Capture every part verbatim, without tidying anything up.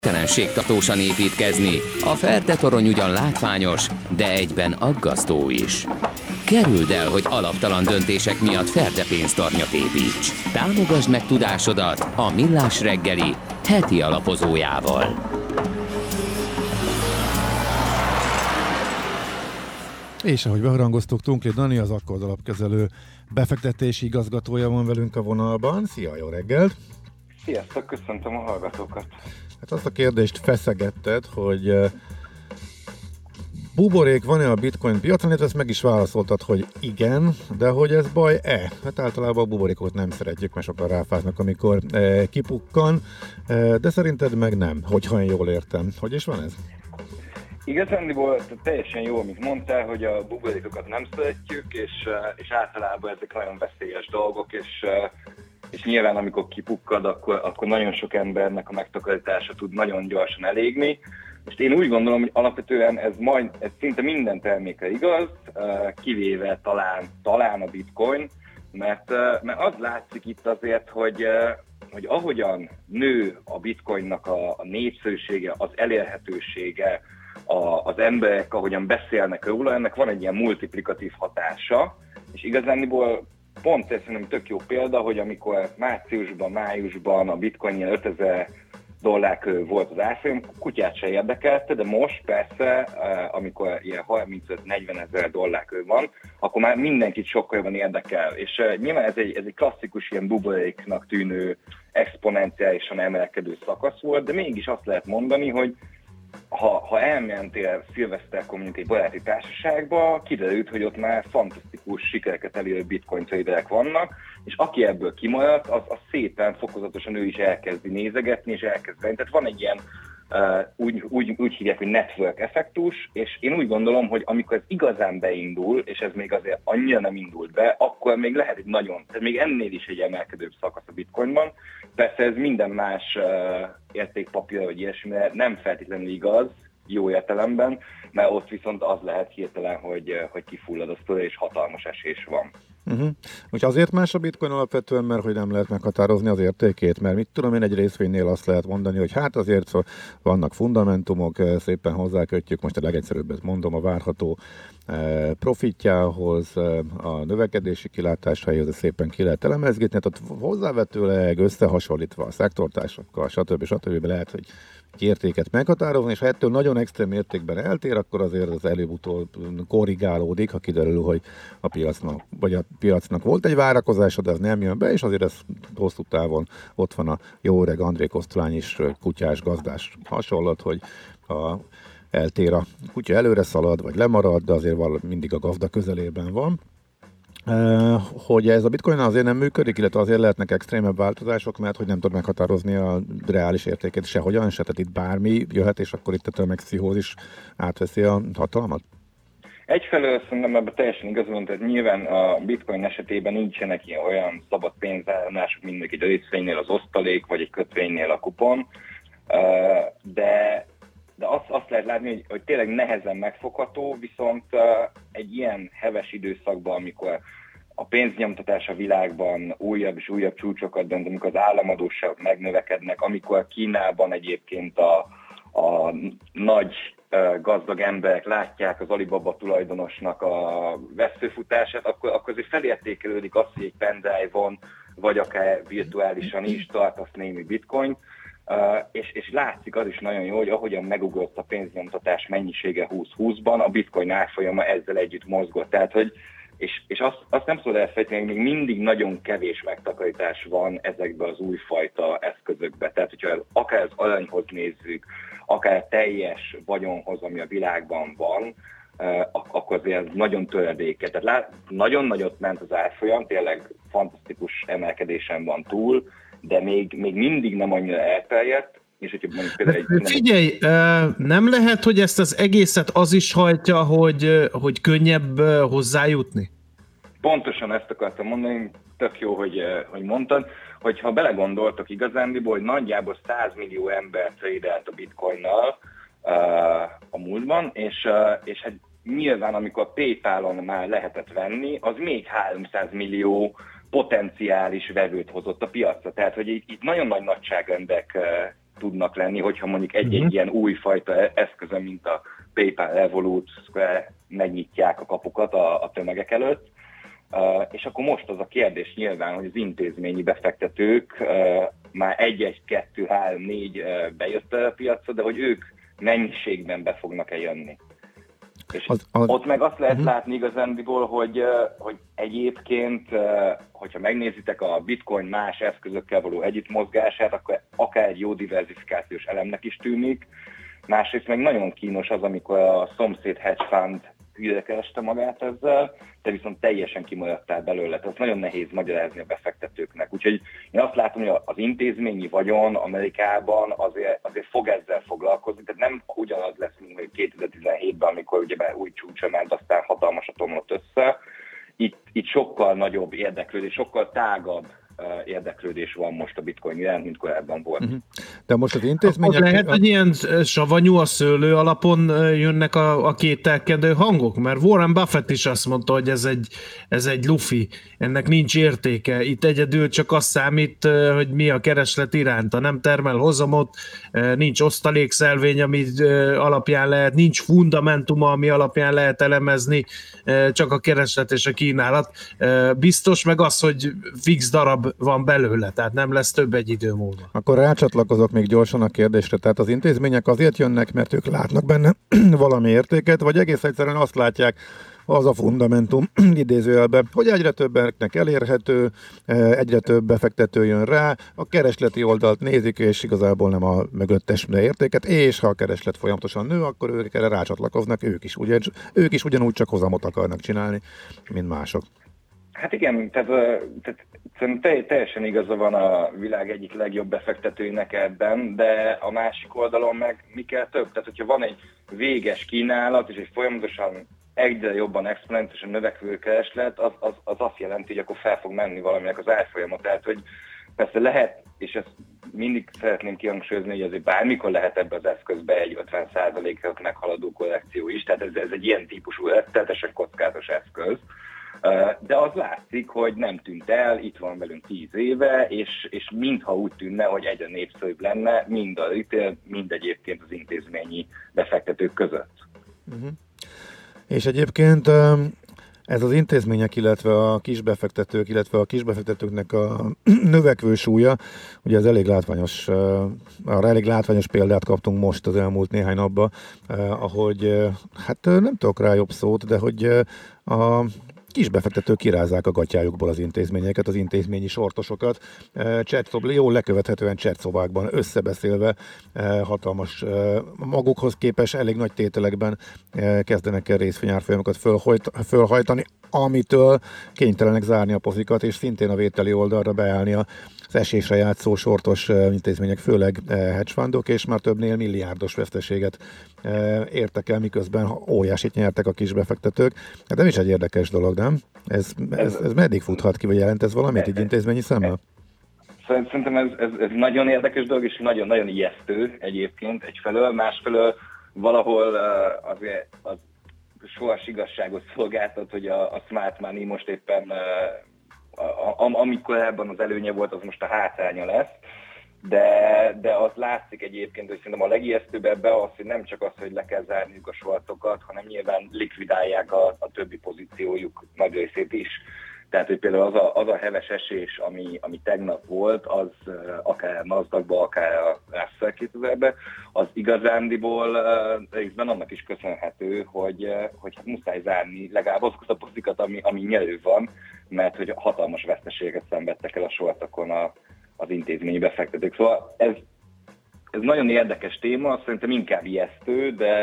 Telenségtatósan építkezni. A Ferde torony ugyan látványos, de egyben aggasztó is. Kerüld el, hogy alaptalan döntések miatt Ferde pénztarnyat építs. Támogasd meg tudásodat a Millás reggeli heti alapozójával. És ahogy beharangoztuk, Tunkli Dani, az Akkord alapkezelő befektetési igazgatója van velünk a vonalban. Szia, jó reggelt! Sziasztok, köszöntöm a hallgatókat! Hát azt a kérdést feszegetted, hogy uh, buborék van-e a bitcoin piacon, ezt meg is válaszoltad, hogy igen, de hogy ez baj-e? Hát általában a buborékot nem szeretjük, mert sokan ráfáznak, amikor uh, kipukkan, uh, de szerinted meg nem, hogyha én jól értem. Hogy is van ez? Igazándiból teljesen jó, amit mondtál, hogy a buborékokat nem szeretjük, és, és általában ezek nagyon veszélyes dolgok, és, és nyilván amikor kipukkad, akkor, akkor nagyon sok embernek a megtakarítása tud nagyon gyorsan elégni. És én úgy gondolom, hogy alapvetően ez, majd, ez szinte minden termékre igaz, kivéve talán, talán a bitcoin, mert, mert az látszik itt azért, hogy hogy ahogyan nő a bitcoinnak a, a népszerűsége, az elérhetősége, a, az emberek, ahogyan beszélnek róla, ennek van egy ilyen multiplikatív hatása, és igazániból pont ez szerintem tök jó példa, hogy amikor márciusban, májusban a bitcoin ilyen ötezer dollár körül volt az árfolyam, kutyát se érdekelte, de most persze, amikor ilyen harmincöt-negyven ezer dollár körül van, akkor már mindenkit sokkal jobban érdekel. És nyilván ez egy, ez egy klasszikus ilyen buboréknak tűnő, exponenciálisan emelkedő szakasz volt, de mégis azt lehet mondani, hogy ha, ha elmentél szilveszterkor mondjuk egy baráti társaságba, kiderült, hogy ott már fantasztikus sikereket elérő bitcoin traderek vannak, és aki ebből kimaradt, az, az szépen, fokozatosan ő is elkezdi nézegetni, és elkezd venni. Tehát van egy ilyen, uh, úgy, úgy, úgy hívják, hogy network effektus, és én úgy gondolom, hogy amikor ez igazán beindul, és ez még azért annyira nem indult be, akkor még lehet egy nagyon, tehát még ennél is egy emelkedőbb szakasz a bitcoinban. Persze ez minden más uh, értékpapír vagy ilyesmire nem feltétlenül igaz, jó értelemben, mert ott viszont az lehet hirtelen, hogy, hogy kifullad a sztori, és hatalmas esés van. Uh-huh. Úgyhogy azért más a bitcoin alapvetően, mert hogy nem lehet meghatározni az értékét, mert mit tudom én, egy részvénynél azt lehet mondani, hogy hát azért vannak fundamentumok, szépen hozzákötjük, most a legegyszerűbbet mondom, a várható profitjához, a növekedési kilátásaihoz, szépen ki lehet elemezgetni, tehát hozzávetőleg összehasonlítva a szektortársakkal, stb. stb. Lehet, hogy egy értéket meghatározni, és ha ettől nagyon extrém értékben eltér, akkor azért az előbb-utóbb korrigálódik, ha kiderül, hogy a piacnak, vagy a piacnak volt egy várakozása, de az nem jön be, és azért ez hosszú távon ott van a jó öreg André Kosztolány is kutyás gazdás hasonlat, hogy a eltér a kutya előre szalad, vagy lemarad, de azért valami mindig a gazda közelében van. Uh, hogy ez a bitcoin azért nem működik, illetve azért lehetnek extrémebb változások, mert hogy nem tud meghatározni a reális értékét sehogyan se, tehát itt bármi jöhet, és akkor itt a tömegpszichózis átveszi a hatalmat? Egyfelől szerintem ebben teljesen igazolom, tehát nyilván a bitcoin esetében nincsenek ilyen olyan szabad pénzáramlások, mint egy részvénynél az osztalék, vagy egy kötvénynél a kupon, uh, de De azt, azt lehet látni, hogy, hogy tényleg nehezen megfogható, viszont uh, egy ilyen heves időszakban, amikor a pénznyomtatás a világban újabb és újabb csúcsokat dönt, amikor az államadósságok megnövekednek, amikor Kínában egyébként a, a nagy uh, gazdag emberek látják az Alibaba tulajdonosnak a veszőfutását, akkor, akkor azért felértékelődik az, hogy egy pendrive-on, vagy akár virtuálisan is tartasz némi bitcoin. Uh, és, és látszik az is nagyon jó, hogy ahogyan megugrott a pénznyomtatás mennyisége húsz-húszban, a bitcoin árfolyama ezzel együtt mozgott. Tehát, hogy, és, és azt, azt nem szabad elfelejteni, hogy még mindig nagyon kevés megtakarítás van ezekbe az újfajta eszközökbe. Tehát, hogyha akár az aranyhoz nézzük, akár teljes vagyonhoz, ami a világban van, uh, akkor azért ez nagyon töredéke. Tehát lát, nagyon nagyot ment az árfolyam, tényleg fantasztikus emelkedésen van túl, de még, még mindig nem annyira elterjedt, és hogyha mondjuk például egy... Figyelj, nem lehet, hogy ezt az egészet az is hajtja, hogy, hogy könnyebb hozzájutni? Pontosan ezt akartam mondani, tök jó, hogy, hogy mondtad, hogyha belegondoltok igazándiból, hogy nagyjából száz millió ember tradelt a bitcoinnal a múltban, és, és hát nyilván amikor PayPal-on már lehetett venni, az még háromszáz millió potenciális vevőt hozott a piacra. Tehát, hogy itt nagyon nagy nagyságrendek tudnak lenni, hogyha mondjuk egy-egy Uh-huh. ilyen újfajta eszközön, mint a PayPal, Revolut, Square megnyitják a kapukat a, a tömegek előtt. Uh, és akkor most az a kérdés nyilván, hogy az intézményi befektetők uh, már egy, egy, kettő, három, négy uh, bejött a piacra, de hogy ők mennyiségben be fognak-e jönni. És Az, az... ott meg azt lehet uh-huh. látni igazándiból, hogy, uh, hogy egyébként, uh, hogyha megnézitek a bitcoin más eszközökkel való együttmozgását, akkor akár egy jó diversifikációs elemnek is tűnik. Másrészt meg nagyon kínos az, amikor a szomszéd hedge fund hülyre kereste magát ezzel, de viszont teljesen kimaradtál belőle. Tehát nagyon nehéz magyarázni a befektetőknek. Úgyhogy én azt látom, hogy az intézményi vagyon Amerikában azért, azért fog ezzel foglalkozni, tehát nem ugyanaz lesz, mint kétezer-tizenhétben, amikor ugye új csúcsa ment, aztán hatalmasat omlott össze. Itt, itt sokkal nagyobb érdeklődés, sokkal tágabb érdeklődés van most a bitcoin iránt, mint korábban volt. Uh-huh. De most az intézmények... Akkor lehet, hogy ilyen savanyú a szőlő alapon jönnek a, a kételkedő hangok? Mert Warren Buffett is azt mondta, hogy ez egy, ez egy lufi, ennek nincs értéke. Itt egyedül csak az számít, hogy mi a kereslet iránta. Nem termel hozamot, nincs osztalékszelvény, ami alapján lehet, nincs fundamentuma, ami alapján lehet elemezni, csak a kereslet és a kínálat. Biztos meg az, hogy fix darab van belőle, tehát nem lesz több egy idő múlva. Akkor rácsatlakozok még gyorsan a kérdésre. Tehát az intézmények azért jönnek, mert ők látnak benne valami értéket, vagy egész egyszerűen azt látják, az a fundamentum idézőjelben, hogy egyre többeknek elérhető, egyre több befektető jön rá, a keresleti oldalt nézik, és igazából nem a mögöttes értéket, és ha a kereslet folyamatosan nő, akkor ők erre rácsatlakoznak, ők is, ugyan, ők is ugyanúgy csak hozamot akarnak csinálni, mint mások. Hát igen, tehát, tehát szerintem teljesen igaza van a világ egyik legjobb befektetőinek ebben, de a másik oldalon meg mi kell több? Tehát, hogyha van egy véges kínálat, és egy folyamatosan egyre jobban exponentálisan növekvő kereslet, az, az, az azt jelenti, hogy akkor fel fog menni valaminek az árfolyama. Tehát, hogy persze lehet, és ezt mindig szeretném kihangsúlyozni, hogy azért bármikor lehet ebbe az eszközbe egy ötven százalékot meghaladó korrekció is, tehát ez, ez egy ilyen típusú, teljesen kockázatos eszköz. De az látszik, hogy nem tűnt el, itt van velünk tíz éve, és, és mintha úgy tűnne, hogy egyre népszerűbb lenne mind a retail, mind egyébként az intézményi befektetők között. Uh-huh. És egyébként ez az intézmények, illetve a kisbefektetők, illetve a kisbefektetőknek a növekvő súlya, ugye ez elég látványos, arra elég látványos példát kaptunk most az elmúlt néhány napban, ahogy, hát nem tudok rá jobb szót, de hogy a kisbefektetők kirázzák a gatyájukból az intézményeket, az intézményi sortosokat, chatszobli, jól lekövethetően chatszobákban összebeszélve hatalmas, magukhoz képes elég nagy tételekben kezdenek el részvényárfolyamokat fölhajtani, amitől kénytelenek zárni a pozikat, és szintén a vételi oldalra beállni az esésre játszó sortos intézmények, főleg hedge fundok, és már többnél milliárdos veszteséget értek el, miközben óriásit nyertek a kisbefektetők. Hát nem is egy érdekes dolog, nem? Ez, ez, ez meddig futhat ki, vagy jelent ez valamit így intézményi szemmel? Szerintem ez, ez, ez nagyon érdekes dolog, és nagyon-nagyon ijesztő egyébként egyfelől, másfelől valahol azért az sohas igazságot szolgáltat, hogy a, a smart money most éppen, a, a, amikor ebben az előnye volt, az most a hátránya lesz, de, de az látszik egyébként, hogy szerintem a legijesztőbb ebben az, hogy nem csak az, hogy le kell zárniuk a sortokat, hanem nyilván likvidálják a, a többi pozíciójuk nagy részét is. Tehát, hogy például az a, az a heves esés, ami, ami tegnap volt, az akár Nasdaqba, akár a Russell kétezerbe, az igazándiból részben annak is köszönhető, hogy, hogy muszáj zárni legalább azokat a pozikat, ami, ami nyerő van, mert hogy hatalmas veszteséget szenvedtek el a sortokon a, az intézményi befektetők. Szóval ez, ez nagyon érdekes téma, szerintem inkább ijesztő, de,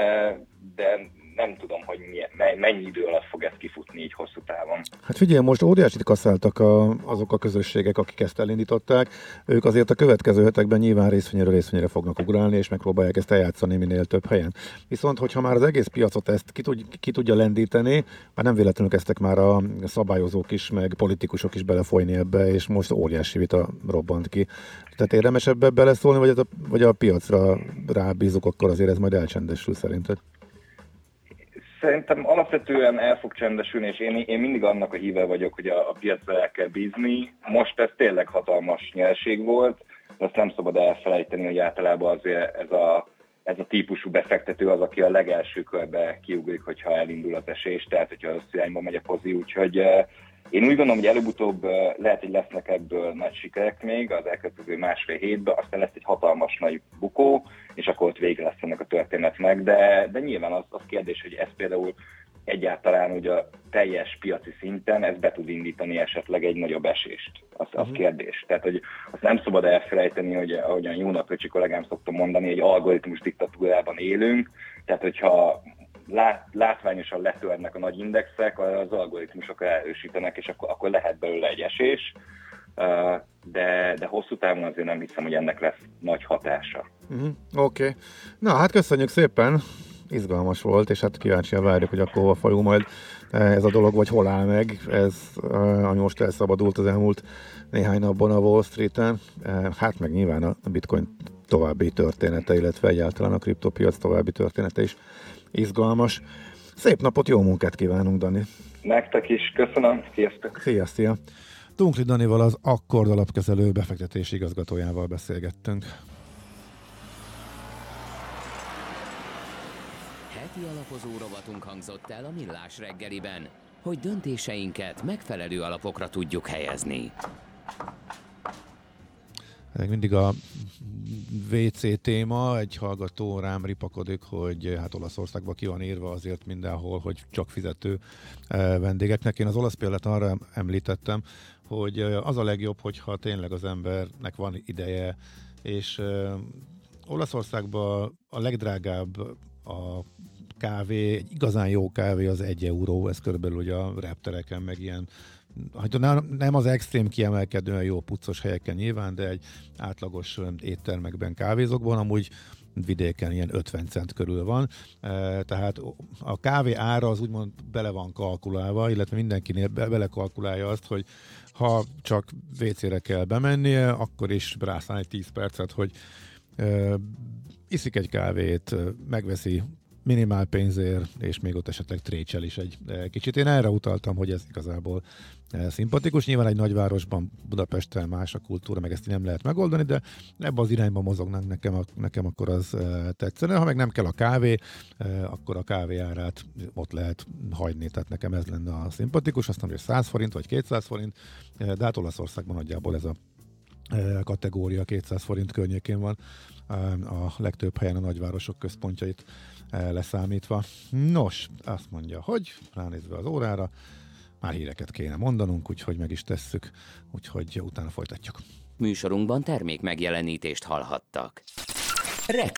de nem tudom, hogy milyen, mennyi idő alatt fog ez kifutni így hosszú távon. Hát figyelj, most óriásit kasszáltak a, azok a közösségek, akik ezt elindították. Ők azért a következő hetekben nyilván részvényről részvényre fognak ugrálni, és megpróbálják ezt eljátszani minél több helyen. Viszont, hogyha már az egész piacot ezt ki, tud, ki tudja lendíteni, már nem véletlenül kezdtek már a szabályozók is, meg politikusok is belefolyni ebbe, és most óriási vita robbant ki. Tehát érdemes ebbe beleszólni, vagy, a, vagy a piacra rábízunk, akkor azért ez majd elcsendesül szerinted? Szerintem alapvetően el fog csendesülni, és én, én mindig annak a híve vagyok, hogy a, a piacra el kell bízni. Most ez tényleg hatalmas nyerség volt. de azt nem szabad elfelejteni, hogy általában azért ez a, ez a típusú befektető az, aki a legelső körbe kiugrik, hogyha elindul az esés, tehát hogyha az irányba megy a pozi, úgyhogy én úgy gondolom, hogy előbb-utóbb lehet, hogy lesznek ebből nagy sikerek még az elkövetkező másfél hétben, aztán lesz egy hatalmas nagy bukó, és akkor ott vége lesz ennek a történetnek, de, de nyilván az, az kérdés, hogy ez például egyáltalán ugye a teljes piaci szinten ez be tud indítani esetleg egy nagyobb esést. Az, az uh-huh. kérdés. Tehát, hogy azt nem szabad elfelejteni, hogy ahogyan Jónak Öcsi kollégám szoktam mondani, egy algoritmus diktatúrában élünk, tehát hogyha lát, látványosan letörnek a nagy indexek, az algoritmusok erősítenek, és akkor, akkor lehet belőle egy esés, de, de hosszú távon azért nem hiszem, hogy ennek lesz nagy hatása. Uh-huh. Oké. Okay. Na, hát köszönjük szépen! Izgalmas volt, és hát kíváncsian várjuk, hogy akkor hova fajul majd ez a dolog, vagy hol áll meg. Ez, ami most elszabadult az elmúlt néhány napban a Wall Street-en. Hát meg nyilván a bitcoin további története, illetve egyáltalán a kriptopiac további története is izgalmas. Szép napot, jó munkát kívánunk, Dani! Nektek is, köszönöm, sziasztok! Szia, szia! Dunkli Danival, az Akkord alapkezelő befektetési igazgatójával beszélgettünk. Heti alapozó rovatunk hangzott el a Millás reggeliben, hogy döntéseinket megfelelő alapokra tudjuk helyezni. Még mindig a vé cé téma, egy hallgató rám ripakodik, hogy hát Olaszországban ki van írva azért mindenhol, hogy csak fizető vendégeknek. Én az olasz példát arra említettem, hogy az a legjobb, hogyha tényleg az embernek van ideje, és Olaszországban a legdrágább a kávé, egy igazán jó kávé az egy euró, ez körülbelül ugye a reptereken, meg ilyen, hát nem az extrém kiemelkedően jó puccos helyeken nyilván, de egy átlagos éttermekben, kávézókban amúgy vidéken ilyen ötven cent körül van, tehát a kávé ára az úgymond bele van kalkulálva, illetve mindenkinél belekalkulálja azt, hogy ha csak vécére kell bemennie, akkor is rászáll egy tíz percet, hogy iszik egy kávét, megveszi minimál pénzért, és még ott esetleg trécsel is egy kicsit. Én erre utaltam, hogy ez igazából szimpatikus. Nyilván egy nagyvárosban, Budapesten más a kultúra, meg ezt nem lehet megoldani, de ebben az irányban mozognak nekem, nekem akkor az tetszene. Ha meg nem kell a kávé, akkor a kávé árát ott lehet hagyni, tehát nekem ez lenne a szimpatikus. Azt mondom, hogy száz forint vagy kétszáz forint, de hát Olaszországban nagyjából ez a kategória kétszáz forint környékén van, a legtöbb helyen a nagyvárosok központjait leszámítva. Nos, azt mondja, hogy ránézve az órára, már híreket kéne mondanunk, úgyhogy meg is tesszük, úgyhogy utána folytatjuk. Műsorunkban termék megjelenítést hallhattak.